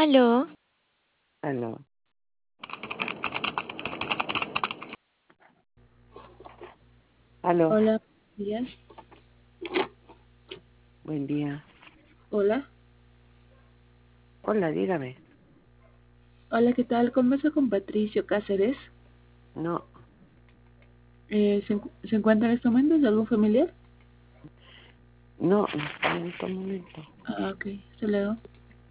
Aló, Aló, aló, Hola, buenos días. buen día. Hola. Hola, dígame. Hola, ¿qué tal? Converso con Patricio Cáceres. No, ¿Se encuentra en este momento? ¿Es algún familiar? no está en este momento. Ah, ok. Hasta luego.